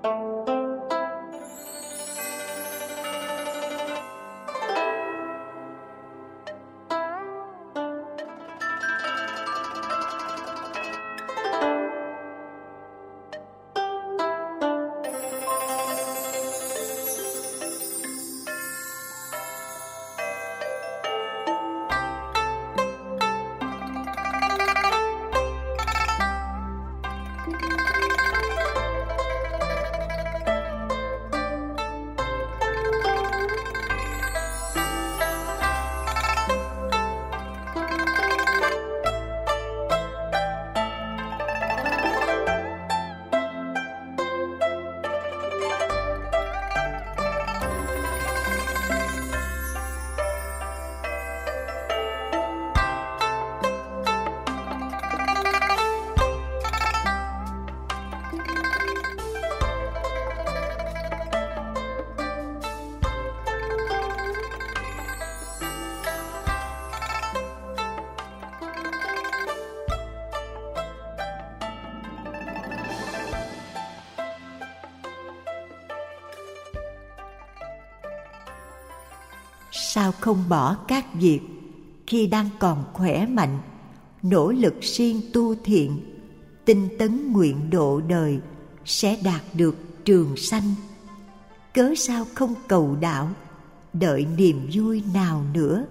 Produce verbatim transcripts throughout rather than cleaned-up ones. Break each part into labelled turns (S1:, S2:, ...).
S1: Sao không bỏ các việc khi đang còn khỏe mạnh, nỗ lực siêng tu thiện, tinh tấn nguyện độ đời sẽ đạt được trường sanh? Cớ sao không cầu đạo, đợi niềm vui nào nữa?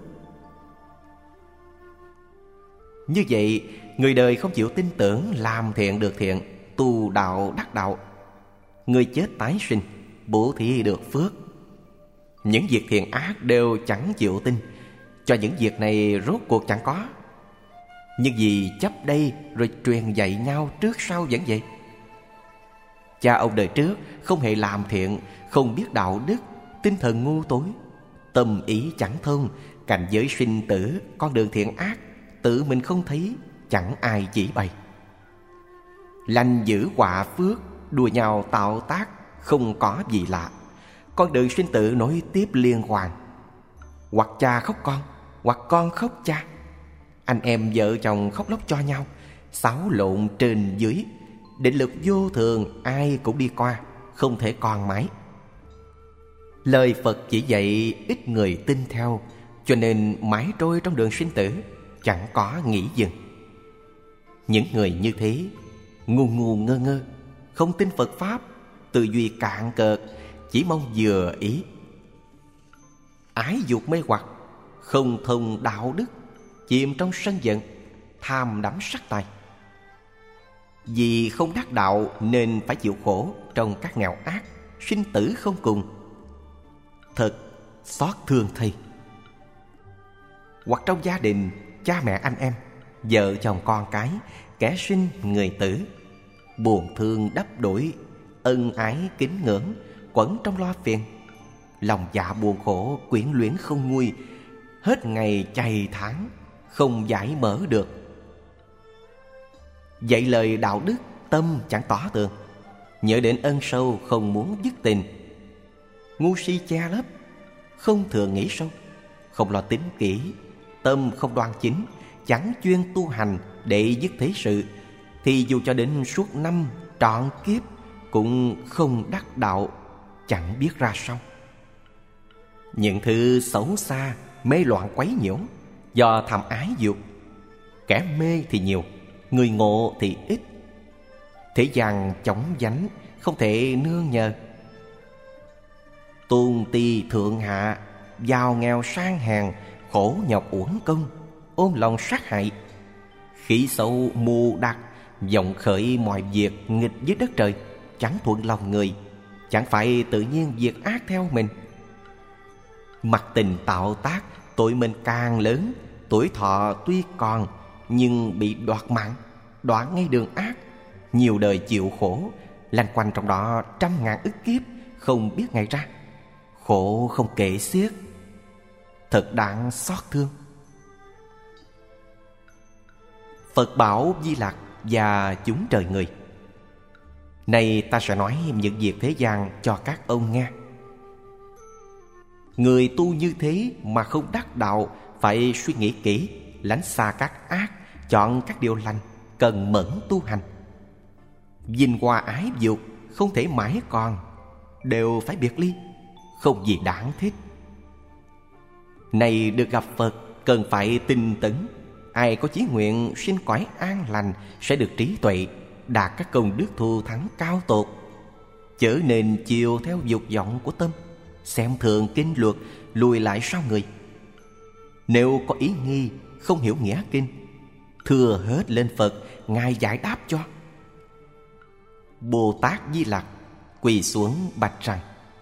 S2: Như vậy, người đời không chịu tin tưởng làm thiện được thiện, tu đạo đắc đạo. Người chết tái sinh, bố thí được phước. Những việc thiện ác đều chẳng chịu tin, cho những việc này rốt cuộc chẳng có. Nhưng vì chấp đây rồi truyền dạy nhau trước sau vẫn vậy. Cha ông đời trước không hề làm thiện, không biết đạo đức, tinh thần ngu tối, tâm ý chẳng thông, cảnh giới sinh tử, con đường thiện ác tự mình không thấy, chẳng ai chỉ bày. Lành dữ họa phước, đùa nhau tạo tác, không có gì lạ. Con đường sinh tử nối tiếp liên hoàn. Hoặc cha khóc con, hoặc con khóc cha. Anh em vợ chồng khóc lóc cho nhau, xáo lộn trên dưới. Định lực vô thường ai cũng đi qua, không thể còn mãi. Lời Phật chỉ dạy ít người tin theo, cho nên mãi trôi trong đường sinh tử, chẳng có nghỉ dừng. Những người như thế, ngu ngu ngơ ngơ, không tin Phật Pháp, tư duy cạn cợt, chỉ mong vừa ý. Ái dục mê hoặc, không thông đạo đức, chìm trong sân giận, tham đắm sắc tài. Vì không đắc đạo nên phải chịu khổ trong các nghèo ác, sinh tử không cùng. Thật xót thương thay. Hoặc trong gia đình, cha mẹ anh em, vợ chồng con cái, kẻ sinh người tử, buồn thương đắp đổi, ân ái kính ngưỡng, quẩn trong lo phiền. Lòng dạ buồn khổ, quyến luyến không nguôi, hết ngày chày tháng, không giải mở được. Dạy lời đạo đức, tâm chẳng tỏ tường, nhớ đến ân sâu không muốn dứt tình. Ngu si che lấp, không thường nghĩ sâu, không lo tính kỹ, tâm không đoan chính, chẳng chuyên tu hành để dứt thế sự, thì dù cho đến suốt năm trọn kiếp cũng không đắc đạo, chẳng biết ra sao. Những thứ xấu xa, mê loạn quấy nhiễu do tham ái dục. Kẻ mê thì nhiều, người ngộ thì ít. Thế gian chóng vánh, không thể nương nhờ. Tôn ti thượng hạ, giàu nghèo sang hèn, khổ nhọc uổng công, ôm lòng sát hại. Khí sâu mù đặc, vọng khởi mọi việc nghịch với đất trời, chẳng thuận lòng người, chẳng phải tự nhiên việc ác theo mình. Mặc tình tạo tác, tội mình càng lớn, tuổi thọ tuy còn nhưng bị đoạt mạng, đoạn ngay đường ác. Nhiều đời chịu khổ, lanh quanh trong đó trăm ngàn ức kiếp, không biết ngày ra. Khổ không kể xiết, thật đáng xót thương. Phật bảo Di Lặc và chúng trời người. Này ta sẽ nói những việc thế gian cho các ông nghe. Người tu như thế mà không đắc đạo, phải suy nghĩ kỹ, lánh xa các ác, chọn các điều lành, cần mẫn tu hành. Vinh hoa ái dục, không thể mãi còn, đều phải biệt ly, không gì đáng thích. Này được gặp Phật cần phải tinh tấn. Ai có chí nguyện sinh cõi an lành sẽ được trí tuệ, đạt các công đức thù thắng cao tột. Chớ nên chiều theo dục vọng của tâm, xem thường kinh luật, lùi lại sau người. Nếu có ý nghi, không hiểu nghĩa kinh, thưa hết lên Phật, Ngài giải đáp cho. Bồ Tát Di Lặc quỳ xuống bạch rằng: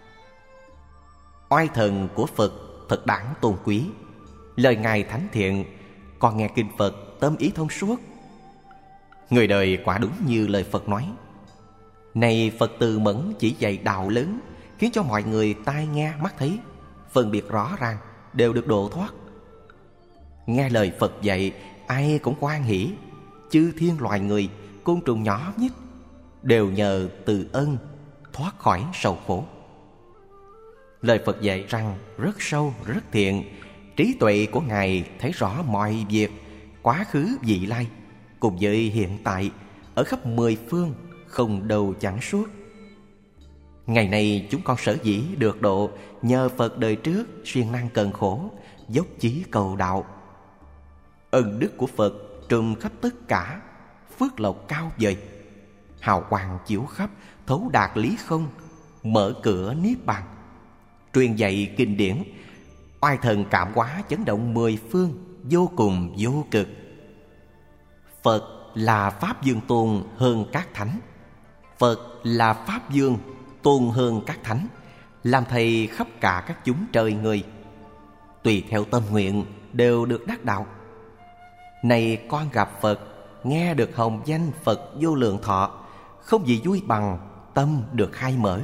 S2: oai thần của Phật thật đáng tôn quý. Lời Ngài thánh thiện, con nghe kinh Phật tâm ý thông suốt. Người đời quả đúng như lời Phật nói. Này Phật từ mẫn chỉ dạy đạo lớn, khiến cho mọi người tai nghe mắt thấy, phân biệt rõ ràng, đều được độ thoát. Nghe lời Phật dạy, ai cũng hoan hỷ. Chư thiên loài người, côn trùng nhỏ nhất, đều nhờ từ ân thoát khỏi sầu khổ. Lời Phật dạy rằng rất sâu, rất thiện. Trí tuệ của Ngài thấy rõ mọi việc, quá khứ vị lai, cùng với hiện tại, ở khắp mười phương, không đầu chẳng suốt. Ngày nay chúng con sở dĩ được độ, nhờ Phật đời trước siêng năng cần khổ, dốc chí cầu đạo. Ân đức của Phật trùm khắp tất cả, phước lộc cao vời, hào quang chiếu khắp, thấu đạt lý không, mở cửa niết bàn. Truyền dạy kinh điển, oai thần cảm hóa chấn động mười phương, vô cùng vô cực. Phật là Pháp Dương tôn hơn các thánh. Phật là Pháp Dương tôn hơn các thánh, làm thầy khắp cả các chúng trời người. Tùy theo tâm nguyện đều được đắc đạo. Này con gặp Phật, nghe được hồng danh Phật vô lượng thọ, không gì vui bằng tâm được khai mở.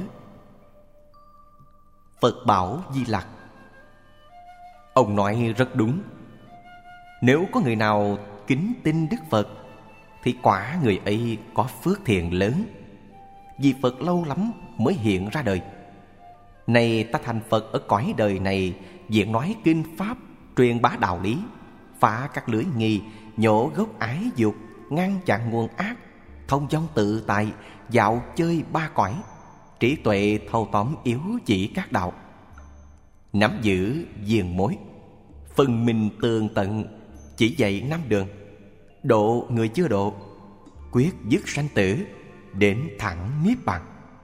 S2: Phật bảo Di Lặc: ông nói rất đúng. Nếu có người nào kính tin Đức Phật, thì quả người ấy có phước thiện lớn. Vì Phật lâu lắm mới hiện ra đời. Này ta thành Phật ở cõi đời này, diện nói kinh pháp, truyền bá đạo lý, phá các lưới nghi, nhổ gốc ái dục, ngăn chặn nguồn ác, thông dong tự tại, dạo chơi ba cõi, trí tuệ thâu tóm yếu chỉ các đạo, nắm giữ viền mối, phân minh tường tận, chỉ dạy năm đường, độ người chưa độ, quyết dứt sanh tử, đến thẳng niết bàn.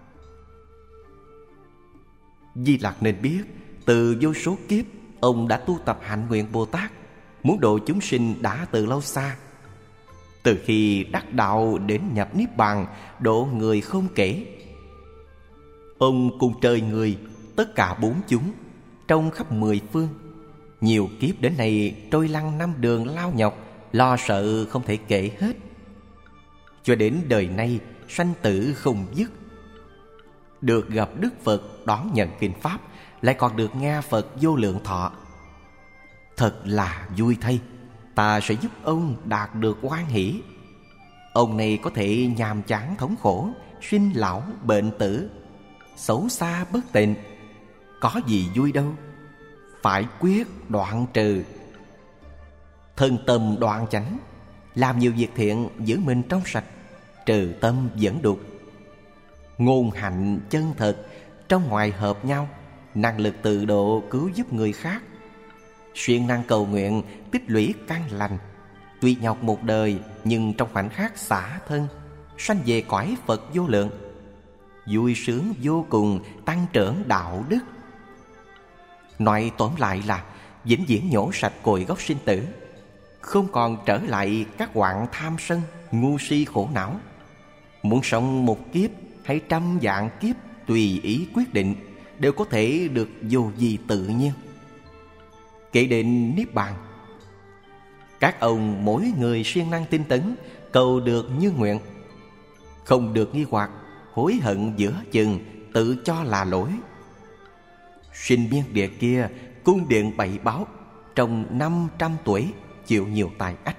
S2: Di Lặc nên biết, từ vô số kiếp ông đã tu tập hạnh nguyện Bồ Tát, muốn độ chúng sinh đã từ lâu xa. Từ khi đắc đạo đến nhập niết bàn, độ người không kể. Ông cùng trời người, tất cả bốn chúng, trong khắp mười phương, nhiều kiếp đến nay trôi lăn năm đường lao nhọc, lo sợ không thể kể hết. Cho đến đời nay sanh tử không dứt. Được gặp Đức Phật đón nhận kinh pháp, lại còn được nghe Phật vô lượng thọ, thật là vui thay. Ta sẽ giúp ông đạt được hoan hỷ. Ông này có thể nhàm chán thống khổ, sinh lão bệnh tử, xấu xa bất tịnh, có gì vui đâu. Phải quyết đoạn trừ. Thân tâm đoạn chánh, làm nhiều việc thiện, giữ mình trong sạch, trừ tâm dẫn đục. Ngôn hạnh chân thật, trong ngoài hợp nhau, năng lực tự độ cứu giúp người khác. Siêng năng cầu nguyện, tích lũy căn lành, tuy nhọc một đời, nhưng trong khoảnh khắc xả thân, sanh về cõi Phật vô lượng. Vui sướng vô cùng, tăng trưởng đạo đức. Nói tóm lại là vĩnh viễn nhổ sạch cội gốc sinh tử, không còn trở lại các hoạn tham sân, ngu si khổ não. Muốn sống một kiếp hay trăm vạn kiếp, tùy ý quyết định, đều có thể được vô vi tự nhiên. Kể đến niết bàn, các ông mỗi người siêng năng tinh tấn, cầu được như nguyện, không được nghi hoặc, hối hận giữa chừng, tự cho là lỗi. Sinh biên địa kia, cung điện bảy báo, trong năm trăm tuổi chịu nhiều tai ách.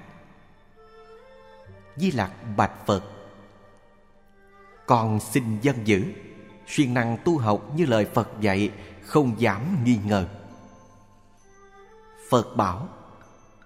S2: Di Lặc bạch Phật: con xin dân giữ, siêng năng tu học như lời Phật dạy, không dám nghi ngờ. Phật bảo: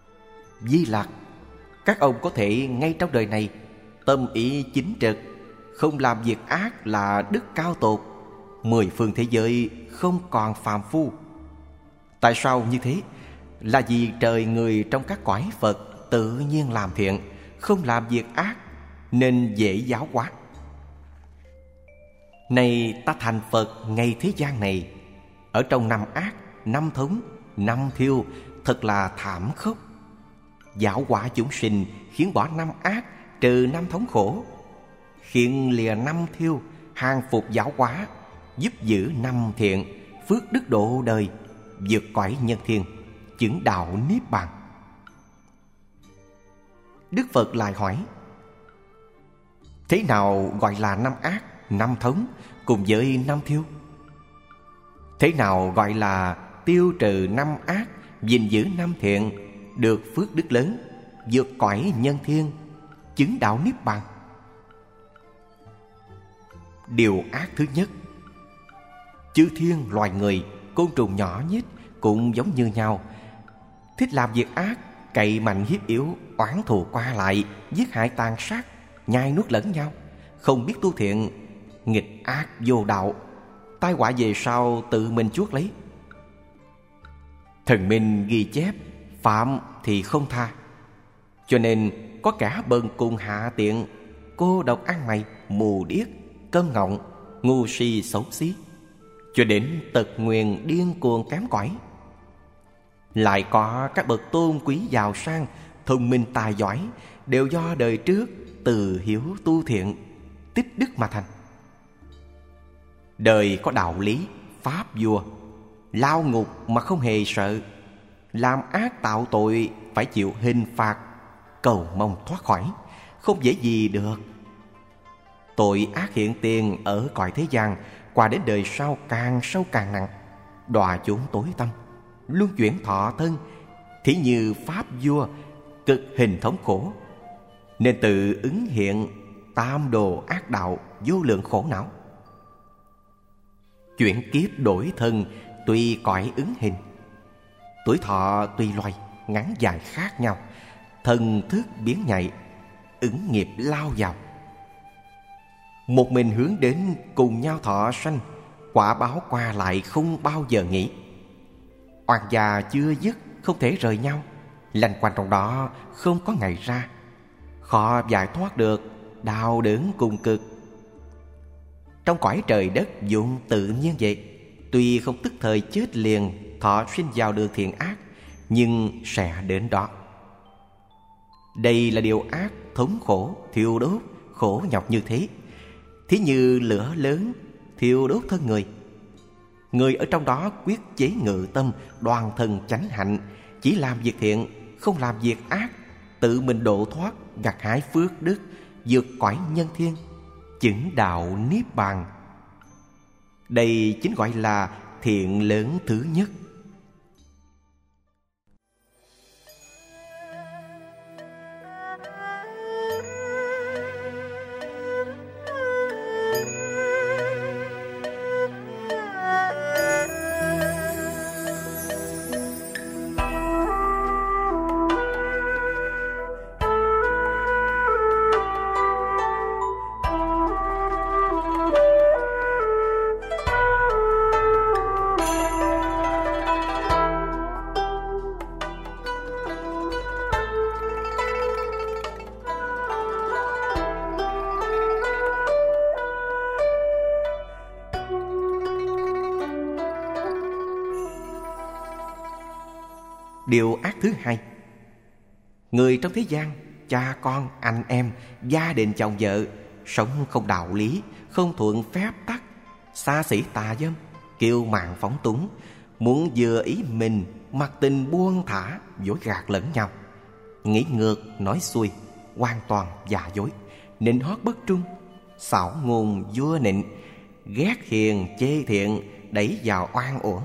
S2: Di Lặc, các ông có thể ngay trong đời này tâm ý chính trực, không làm việc ác là đức cao tột. Mười phương thế giới không còn phàm phu. Tại sao như thế? Là vì trời người trong các cõi Phật tự nhiên làm thiện, không làm việc ác, nên dễ giáo hóa. Này ta thành Phật ngay thế gian này, ở trong năm ác, năm thống, năm thiêu, thật là thảm khốc. Giáo hóa chúng sinh, khiến bỏ năm ác, trừ năm thống khổ, khiến lìa năm thiêu, hàng phục giáo hóa, giúp giữ năm thiện, phước đức độ đời, vượt cõi nhân thiên, chứng đạo niết bàn. Đức Phật lại hỏi: thế nào gọi là năm ác, năm thống cùng với năm thiêu? Thế nào gọi là tiêu trừ năm ác, gìn giữ năm thiện, được phước đức lớn, vượt cõi nhân thiên, chứng đạo niết bàn? Điều ác thứ nhất, chư thiên loài người, côn trùng nhỏ nhất cũng giống như nhau, thích làm việc ác, cậy mạnh hiếp yếu, oán thù qua lại, giết hại tàn sát, nhai nuốt lẫn nhau, không biết tu thiện, nghịch ác vô đạo, tai họa về sau tự mình chuốc lấy. Thần minh ghi chép, phạm thì không tha. Cho nên có cả bần cùng hạ tiện, cô độc ăn mày, mù điếc, câm ngọng, ngu si xấu xí, cho đến tật nguyền điên cuồng kém cỏi. Lại có các bậc tôn quý giàu sang, thông minh tài giỏi, đều do đời trước từ hiếu tu thiện, tích đức mà thành. Đời có đạo lý, pháp vua, lao ngục mà không hề sợ, làm ác tạo tội phải chịu hình phạt, cầu mong thoát khỏi, không dễ gì được. Tội ác hiện tiền ở cõi thế gian, qua đến đời sau càng sâu càng nặng, đọa chốn tối tăm, luân chuyển thọ thân, thí như pháp vua, cực hình thống khổ, nên tự ứng hiện tam đồ ác đạo, vô lượng khổ não. Chuyển kiếp đổi thân tùy cõi ứng hình, tuổi thọ tùy loài ngắn dài khác nhau, thần thức biến nhạy, ứng nghiệp lao vào. Một mình hướng đến cùng nhau thọ sanh, quả báo qua lại không bao giờ nghỉ. Oan gia chưa dứt, không thể rời nhau, lanh quanh trong đó không có ngày ra, khó giải thoát được, đau đớn cùng cực. Trong cõi trời đất dụng tự nhiên vậy, tuy không tức thời chết liền thọ sinh vào được thiện ác, nhưng sẽ đến đó. Đây là điều ác, thống khổ, thiêu đốt, khổ nhọc như thế. Thí như lửa lớn thiêu đốt thân người, người ở trong đó quyết chế ngự tâm, đoan thân chánh hạnh, chỉ làm việc thiện, không làm việc ác, tự mình độ thoát, gặt hái phước đức, vượt cõi nhân thiên, chứng đạo niết bàn. Đây chính gọi là thiện lớn thứ nhất. Điều ác thứ hai, người trong thế gian, cha con, anh em, gia đình chồng vợ, sống không đạo lý, không thuận phép tắc, xa xỉ tà dâm, kiêu mạn phóng túng, muốn vừa ý mình, mặc tình buông thả, dối gạt lẫn nhau, nghĩ ngược, nói xuôi, hoàn toàn giả dối, nịnh hót bất trung, xảo ngôn vua nịnh, ghét hiền chê thiện, đẩy vào oan uổng.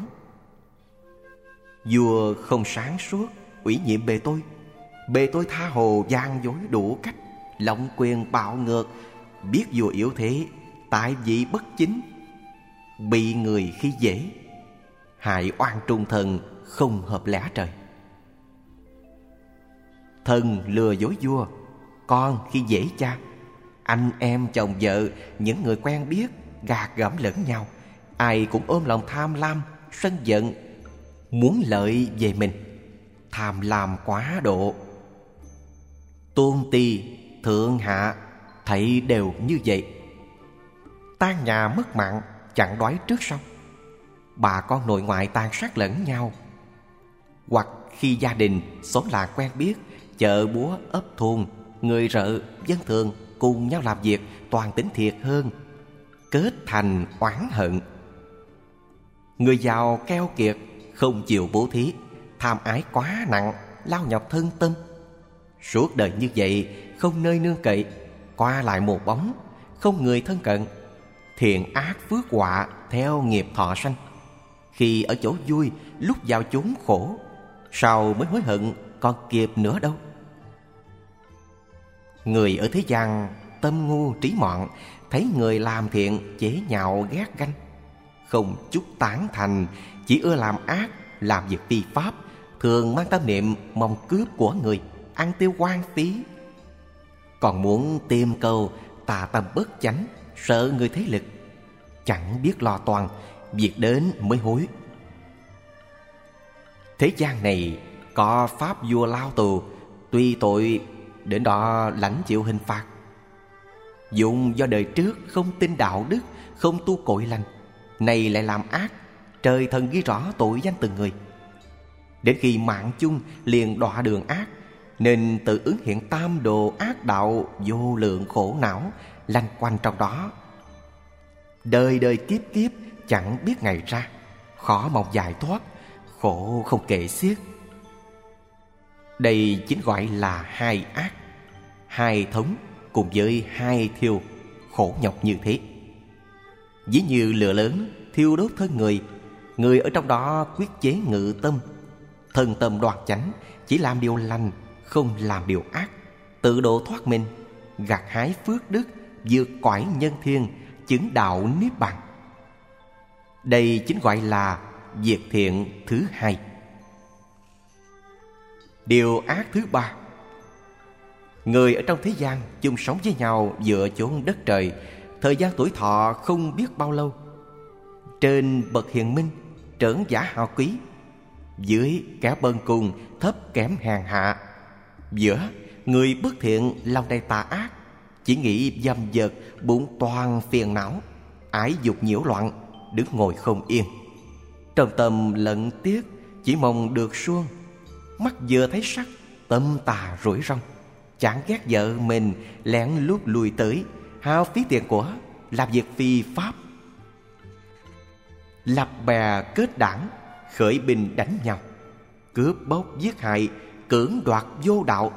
S2: Vua không sáng suốt, ủy nhiệm bề tôi, bề tôi tha hồ gian dối đủ cách, lộng quyền bạo ngược, biết vua yếu thế, tại vị bất chính, bị người khi dễ, hại oan trung thần, không hợp lẽ trời. Thần lừa dối vua, con khi dễ cha, anh em chồng vợ, những người quen biết gạt gẫm lẫn nhau. Ai cũng ôm lòng tham lam, sân giận, muốn lợi về mình, tham lam quá độ. Tôn ti, thượng hạ, thảy đều như vậy. Tan nhà mất mạng, chẳng đoái trước sau. Bà con nội ngoại tàn sát lẫn nhau. Hoặc khi gia đình, xóm làng quen biết, chợ búa, ấp thôn, người rợ, dân thường cùng nhau làm việc, toàn tính thiệt hơn, kết thành oán hận. Người giàu keo kiệt, không chịu bố thí, tham ái quá nặng, lao nhọc thân tâm. Suốt đời như vậy, không nơi nương cậy, qua lại một bóng, không người thân cận. Thiện ác phước họa theo nghiệp thọ sanh. Khi ở chỗ vui, lúc vào chốn khổ, sau mới hối hận còn kịp nữa đâu. Người ở thế gian tâm ngu trí mọn, thấy người làm thiện chế nhạo ghét ganh, không chút tán thành, chỉ ưa làm ác, làm việc vi pháp, thường mang tâm niệm mong cướp của người, ăn tiêu hoang phí. Còn muốn tìm câu tà tâm bất chánh, sợ người thế lực, chẳng biết lo toan, việc đến mới hối. Thế gian này có pháp vua lao tù, tùy tội đến đó lãnh chịu hình phạt. Dụng do đời trước không tin đạo đức, không tu cội lành, nay lại làm ác, trời thần ghi rõ tội danh từng người. Đến khi mạng chung liền đọa đường ác, nên tự ứng hiện tam đồ ác đạo vô lượng khổ não lanh quanh trong đó. Đời đời kiếp kiếp chẳng biết ngày ra, khó mong giải thoát, khổ không kể xiết. Đây chính gọi là hai ác, hai thống cùng với hai thiêu, khổ nhọc như thế. Ví như lửa lớn thiêu đốt thân người, người ở trong đó quyết chế ngự tâm, thân tâm đoan chánh, chỉ làm điều lành, không làm điều ác, tự độ thoát mình, gặt hái phước đức, vượt cõi nhân thiên, chứng đạo niết bàn. Đây chính gọi là việc thiện thứ hai. Điều ác thứ ba. Người ở trong thế gian chung sống với nhau dựa chốn đất trời, thời gian tuổi thọ không biết bao lâu. Trên bậc hiền minh, trởn giả hào quý, dưới kẻ bần cùng, thấp kém hèn hạ. Giữa người bất thiện, lòng đầy tà ác, chỉ nghĩ dâm dật, bụng toàn phiền não, ái dục nhiễu loạn, đứng ngồi không yên. Trong tâm lận tiếc, chỉ mong được suông, mắt vừa thấy sắc, tâm tà rủi rong, chẳng ghét vợ mình, lén lút lùi tới, hao phí tiền của, làm việc phi pháp. Lập bè kết đảng, khởi binh đánh nhau, cướp bóc giết hại, cưỡng đoạt vô đạo.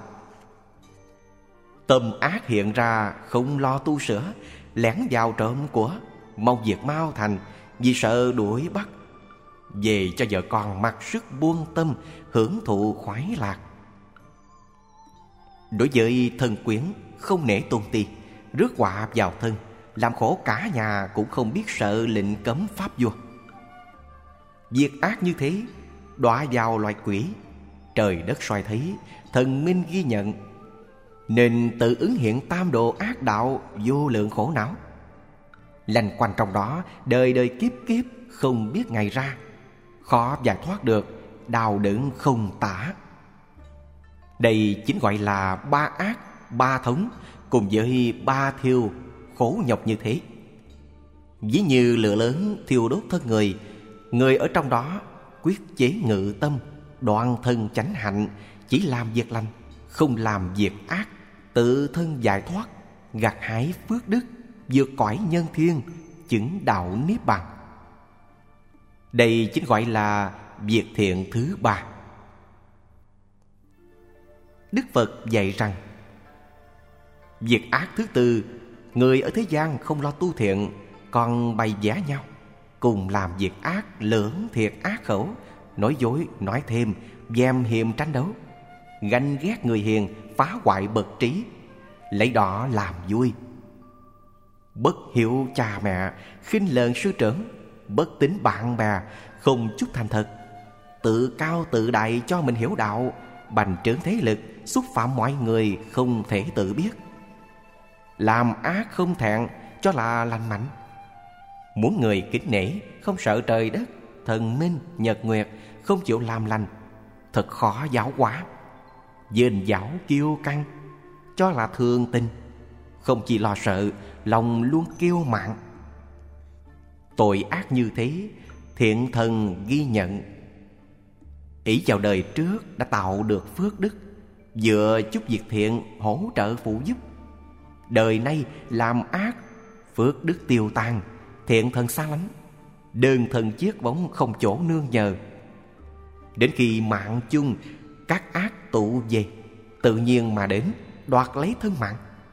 S2: Tâm ác hiện ra, không lo tu sửa, lén vào trộm của, mong việc mau thành, vì sợ đuổi bắt. Về cho vợ con mặc sức buông tâm, hưởng thụ khoái lạc. Đối với thân quyến, không nể tôn ti, rước họa vào thân, làm khổ cả nhà, cũng không biết sợ lệnh cấm pháp vua. Việc ác như thế đọa vào loại quỷ, trời đất soi thấy, thần minh ghi nhận, nên tự ứng hiện tam độ ác đạo vô lượng khổ não. Lanh quanh trong đó, đời đời kiếp kiếp không biết ngày ra, khó giải thoát được, đau đớn không tả. Đây chính gọi là ba ác, ba thống, cùng với ba thiêu, khổ nhọc như thế. Ví như lửa lớn thiêu đốt thân người, người ở trong đó quyết chế ngự tâm, đoạn thân chánh hạnh, chỉ làm việc lành, không làm việc ác, tự thân giải thoát, gặt hái phước đức, vượt cõi nhân thiên, chứng đạo niết bàn. Đây chính gọi là việc thiện thứ ba. Đức Phật dạy rằng, việc ác thứ tư, người ở thế gian không lo tu thiện, còn bày vẽ nhau, cùng làm việc ác, lưỡng thiệt ác khẩu, nói dối, nói thêm, dèm hiềm tranh đấu, ganh ghét người hiền, phá hoại bậc trí, lấy đó làm vui. Bất hiếu cha mẹ, khinh lờn sư trưởng, bất tín bạn bè, không chút thành thật, tự cao tự đại cho mình hiểu đạo, bành trướng thế lực, xúc phạm mọi người không thể tự biết. làm ác không thẹn cho là lành mạnh. Muốn người kính nể, không sợ trời đất, thần minh, nhật nguyệt, không chịu làm lành, thật khó giáo hóa. Dên giáo kiêu căng, cho là thường tình, không chỉ lo sợ, lòng luôn kiêu mạn. Tội ác như thế, thiện thần ghi nhận. Ý vào đời trước đã tạo được phước đức, dựa chút việc thiện hỗ trợ phụ giúp. Đời nay làm ác, phước đức tiêu tan, thiện thần xa lánh, đơn thân chiết bóng không chỗ nương nhờ. Đến khi mạng chung, các ác tụ về, tự nhiên mà đến, đoạt lấy thân mạng.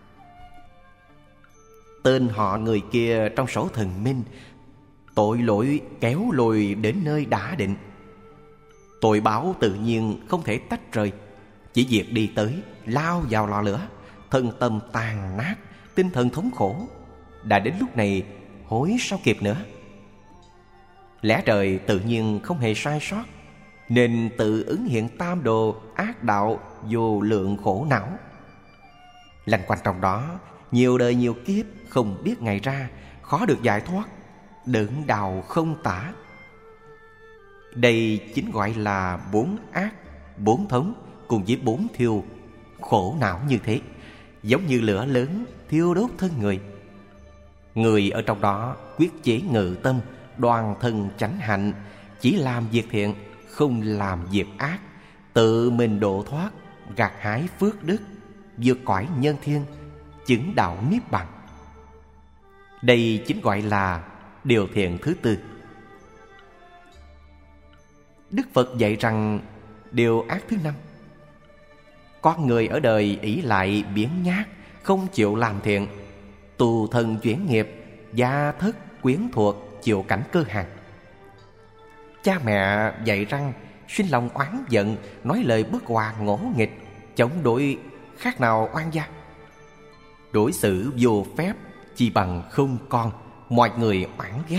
S2: Tên họ người kia trong sổ thần minh, tội lỗi kéo lùi đến nơi đã định. Tội báo tự nhiên không thể tách rời, chỉ việc đi tới, lao vào lò lửa, thân tâm tàn nát, tinh thần thống khổ. Đã đến lúc này, hối sao kịp nữa. Lẽ trời tự nhiên không hề sai sót, nên tự ứng hiện tam đồ ác đạo vô lượng khổ não. Lanh quanh trong đó, nhiều đời nhiều kiếp không biết ngày ra, khó được giải thoát, đớn đau không tả. Đây chính gọi là bốn ác, bốn thống cùng với bốn thiêu, khổ não như thế, giống như lửa lớn thiêu đốt thân người. Người ở trong đó quyết chế ngự tâm, đoàn thân chánh hạnh, chỉ làm việc thiện, không làm việc ác, tự mình độ thoát, gặt hái phước đức, vượt cõi nhân thiên, chứng đạo niết bàn. Đây chính gọi là điều thiện thứ tư. Đức Phật dạy rằng điều ác thứ năm: con người ở đời ỷ lại biếng nhác, không chịu làm thiện, tù thân chuyển nghiệp, gia thất quyến thuộc, chịu cảnh cơ hàn. Cha mẹ dạy rằng sinh lòng oán giận, nói lời bất hòa ngỗ nghịch, chống đối khác nào oan gia. Đối xử vô phép, chỉ bằng không con, mọi người oán ghét.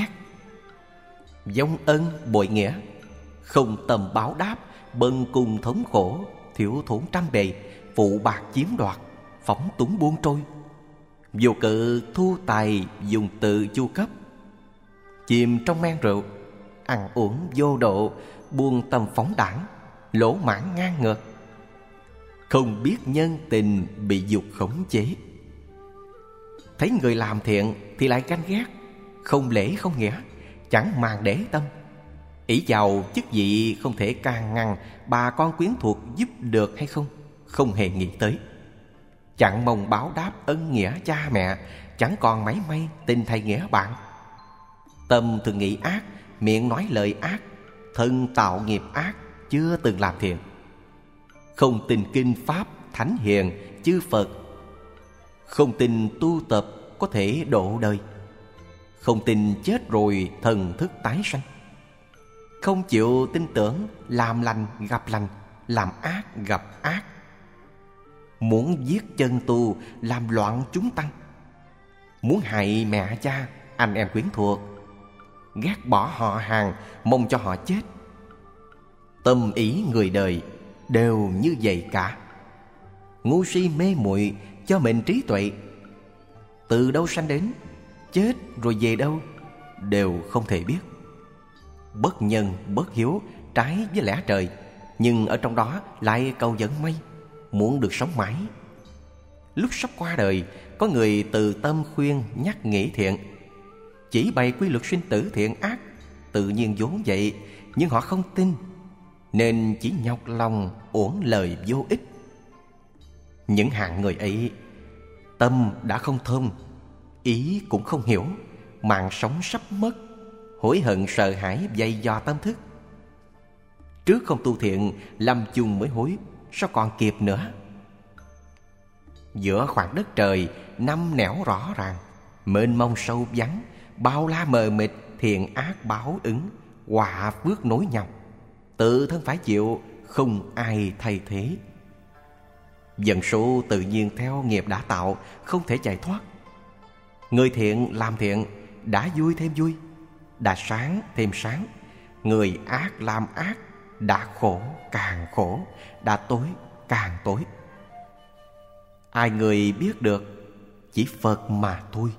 S2: Vong ân bội nghĩa, không tầm báo đáp, bần cùng thống khổ, thiếu thốn trăm bề, phụ bạc chiếm đoạt, phóng túng buông trôi. Vô cự thu tài dùng tự chu cấp, chìm trong men rượu, ăn uống vô độ, buông tâm phóng đảng, lỗ mãn ngang ngược. Không biết nhân tình, bị dục khống chế. Thấy người làm thiện thì lại ganh ghét, không lễ không nghĩa, chẳng màng để tâm. Ỷ vào chức vị không thể can ngăn bà con quyến thuộc giúp được hay không, không hề nghĩ tới. Chẳng mong báo đáp ân nghĩa cha mẹ, chẳng còn mảy may tình thầy nghĩa bạn. Tâm thường nghĩ ác, miệng nói lời ác, thân tạo nghiệp ác, chưa từng làm thiện. Không tin kinh pháp thánh hiền chư Phật, không tin tu tập có thể độ đời, không tin chết rồi thần thức tái sanh, không chịu tin tưởng làm lành gặp lành, làm ác gặp ác. Muốn giết chân tu, làm loạn chúng tăng, muốn hại mẹ cha, anh em quyến thuộc, ghét bỏ họ hàng, mong cho họ chết. Tâm ý người đời đều như vậy cả. Ngu si mê muội cho mình trí tuệ, từ đâu sanh đến, chết rồi về đâu đều không thể biết. Bất nhân bất hiếu, trái với lẽ trời, nhưng ở trong đó lại cầu dẫn mây, muốn được sống mãi. Lúc sắp qua đời, có người từ tâm khuyên nhắc nghĩ thiện, chỉ bày quy luật sinh tử thiện ác, tự nhiên vốn vậy, nhưng họ không tin, nên chỉ nhọc lòng uổng lời vô ích. Những hạng người ấy, tâm đã không thông, ý cũng không hiểu, mạng sống sắp mất, hối hận sợ hãi dày dò tâm thức. Trước không tu thiện, lâm chung mới hối, sao còn kịp nữa. Giữa khoảng đất trời năm nẻo rõ ràng, mênh mông sâu vắng, bao la mờ mịt, thiện ác báo ứng, họa phước nối nhau, tự thân phải chịu, không ai thay thế. Dần số tự nhiên theo nghiệp đã tạo, không thể chạy thoát. Người thiện làm thiện, đã vui thêm vui, đã sáng thêm sáng. Người ác làm ác, đã khổ càng khổ, đã tối càng tối. Ai người biết được, chỉ Phật mà thôi.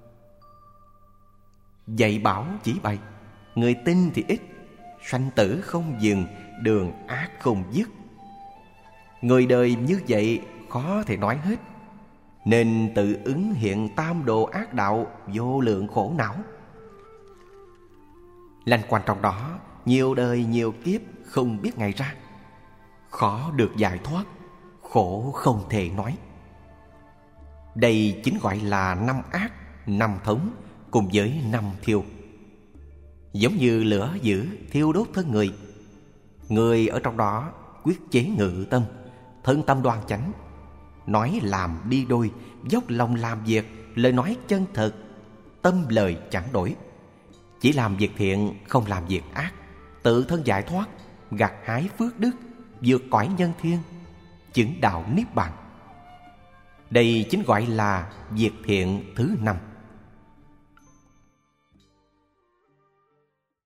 S2: Dạy bảo chỉ bày, người tin thì ít, sanh tử không dừng, đường ác không dứt. Người đời như vậy khó thể nói hết, nên tự ứng hiện tam độ ác đạo, vô lượng khổ não. Lanh quanh trong đó, nhiều đời nhiều kiếp không biết ngày ra, khó được giải thoát, khổ không thể nói. Đây chính gọi là năm ác, năm thống cùng với năm thiêu. Giống như lửa dữ thiêu đốt thân người, người ở trong đó quyết chế ngự tâm, thân tâm đoan chánh, nói làm đi đôi, dốc lòng làm việc, lời nói chân thật, tâm lời chẳng đổi. Chỉ làm việc thiện, không làm việc ác, tự thân giải thoát, gặt hái phước đức, vượt cõi nhân thiên, chứng đạo niết bàn. Đây chính gọi là việc thiện thứ năm.